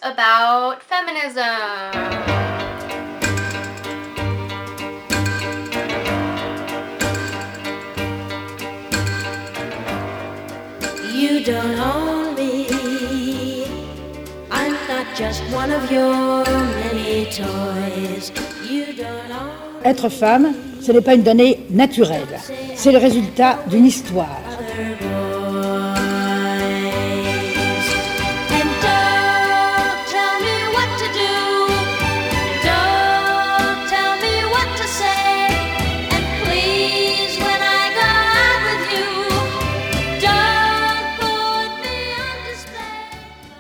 about feminism. You don't own me. I'm not just one of your many toys. You don't own me. Être femme, ce n'est pas une donnée naturelle. C'est le résultat d'une histoire. And don't tell me what to do. Don't tell me what to say. And please, when I go out with you, don't put me on display.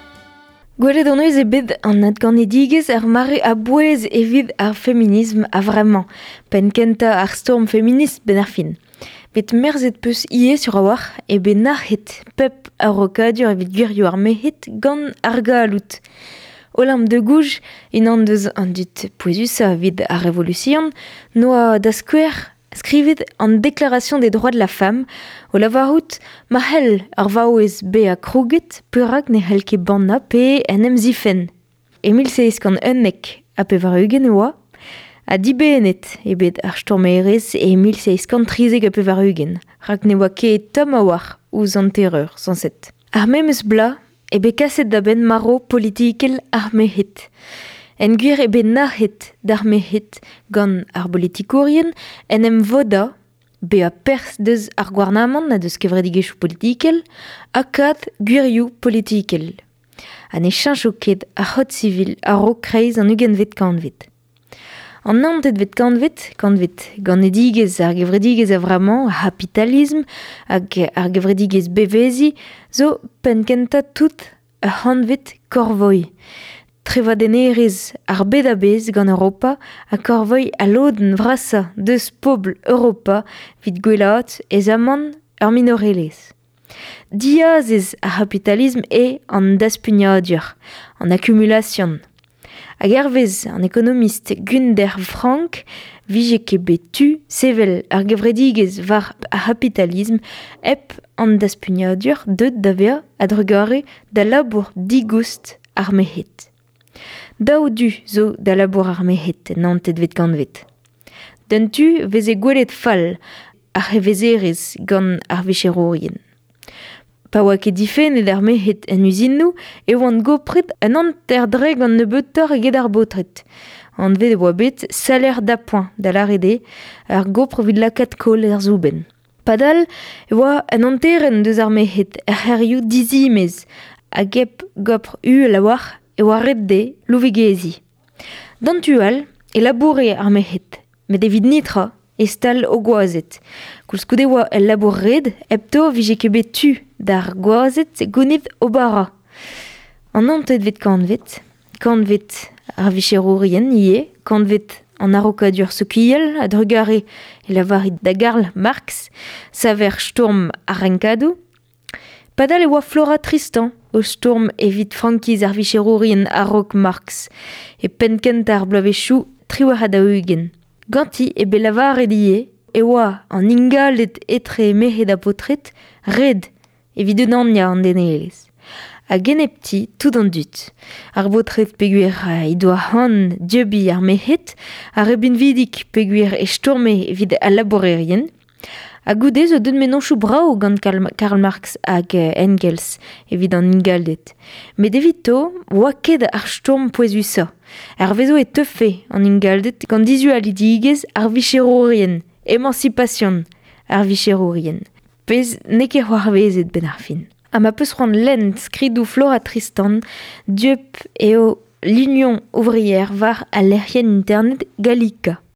Gwelet an eus ebet an adgannedigez mare a bouez evit ar feminisme a vremañ, pen kenta ar storm feminist ben ar fin. Bet merzet peus ie sur a war, e ben arhet pep a rokadur evit gwirioù ar mehet gant ar galout. Olam de gouj, in an deus an dut poezusa vid a revolution, noa da skouer skrivet an déclaration des droits de la femme, o lavarout ma hel ar vaouez be a krouget perak ne hel ket banna pe en em zifen. Emil seiskan unnek a pe var eugen oa, a dibenet ebet ar stormerez e Emil seiskan trizeg a pe var eugen, rak ne oa ket tom a war ouz an terreur sanset. Ar memes bla ebe kaset da ben maro politikel ar mehet. En gwir ebe nahet d'ar mehet gant ar politikourien en em voda be a pers deus ar gwarnamant na deus kevredigezhioù politikel a kad gwirioù politikel. An e chancho ket a hot civil a ro kreiz an ugenvet kantvet. An nantet vet kantvet gant edigez ar gevredigez a vramañ a capitalisme hag ar gevredigez bevezi zo pen kenta tout a c'hantvet korvoi. Trevadenerez ar bed a bez gant Europa a korvoi a loden vrasa deus pobl Europa vid gwellaat ez amann ur minorelez. Diazez a capitalisme e an daspugnadur, an accumulation. Hag ervez an ekonomist Günther Frank vije ket betu sevel ar gevredigez var a capitalisme ep an daspugnadur deut da vea a drugare da labour digoust ar mehet. Daou du zo da labour ar mehet nantet vet kantvet. Dentu veze gwelet fall ar revezerez gant ar vicherourien. Pa oa ket difennet ar mehet en usinnoù e oant gopret an anterdre gant nebeutoc'h eget ar botret. An vet oa bet salaire d'appoint da l'arrede ar gopr vid lakaat kol er zouben. Padal e oa an anteren deus ar mehet er c'herrioù dizimez hag ep gopr uel a war e oa ret de louvegezi. Dantual e laboure ar mehet, met evit nitra e stal o goazet. Koulskoude oa el labour red, epto vije ket bet tu d'ar goazet gounit o bara. An nantet vet kantvet ar vicherourien ie, kantvet an arokadur sekiel a drugare e lavarit da Karl Marx, saver storm ar renkadou. Padal e oa Flora Tristan, o storm evit frankiz ar vicherourien a-rok Marx, e penkent ar bloavezhioù triwar da eugen. Ganti e be lavaret ie, e oa an ingaldet etre mehet a potret, red, evit un ania an denelez. A genepti tout an dut. Ar botret peguer i doa han diobi ar mehet, ar ebin vidik peguer e storme vid a laborerien. A goude zo deud menonchou brao gant Karl Marx hag Engels evit an ingaldet. Met evit to, oa ket ar storm poezusa. Ar vezo e teufe an ingaldet gant dizualidigez ar vicherourien, emancipation ar vicherourien. Pez ne ket c'hoarvezet ben ar fin. Ha ma peus c'hoant lent skridou Flora Tristan dieup eo l'Union ouvrière var a lerc'hen internet Gallica.